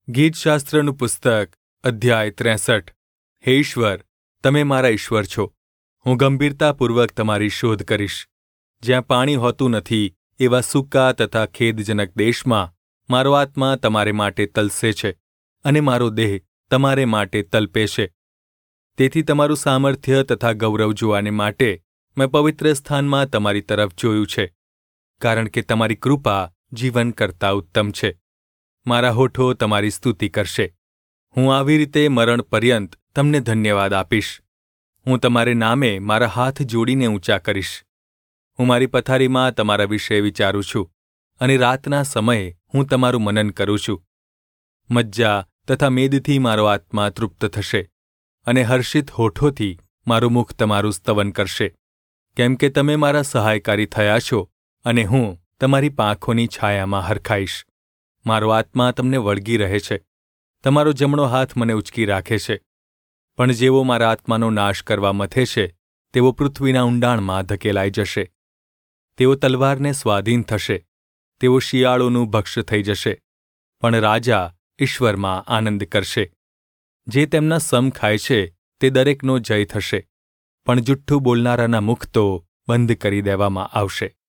ગીતશાસ્ત્રનું પુસ્તક અધ્યાય 63. હે ઈશ્વર, તમે મારા ઈશ્વર છો. હું ગંભીરતાપૂર્વક તમારી શોધ કરીશ. જ્યાં પાણી હોતું નથી એવા સૂકા તથા ખેદજનક દેશમાં મારો આત્મા તમારે માટે તલસે છે અને મારો દેહ તમારે માટે તલપે છે. તેથી તમારું સામર્થ્ય તથા ગૌરવ જોવાને માટે મેં પવિત્ર સ્થાનમાં તમારી તરફ જોયું છે, કારણ કે તમારી કૃપા જીવન કરતાં ઉત્તમ છે. મારા હોઠો તમારી સ્તુતિ કરશે. હું આવી રીતે મરણ પર્યંત તમને ધન્યવાદ આપીશ. હું તમારે નામે મારા હાથ જોડીને ઊંચા કરીશ. હું મારી પથારીમાં તમારા વિશે વિચારું છું અને રાતના સમયે હું તમારું મનન કરું છું. મજ્જા તથા મેદથી મારો આત્મા તૃપ્ત થશે અને હર્ષિત હોઠોથી મારું મુખ તમારું સ્તવન કરશે, કેમ કે તમે મારા સહાયકારી થયા છો અને હું તમારી પાંખોની છાયામાં હરખાઈશ. મારો આત્મા તમને વળગી રહે છે. તમારો જમણો હાથ મને ઉચકી રાખે છે. પણ જેવો મારા આત્માનો નાશ કરવા મથે છે તેઓ પૃથ્વીના ઊંડાણમાં ધકેલાઈ જશે. તેઓ તલવારને સ્વાધીન થશે. તેઓ શિયાળોનું ભક્ષ્ય થઈ જશે. પણ રાજા ઈશ્વરમાં આનંદ કરશે. જે તેમના સમ ખાય છે તે દરેકનો જય થશે, પણ જુઠ્ઠું બોલનારાના મુખ તો બંધ કરી દેવામાં આવશે.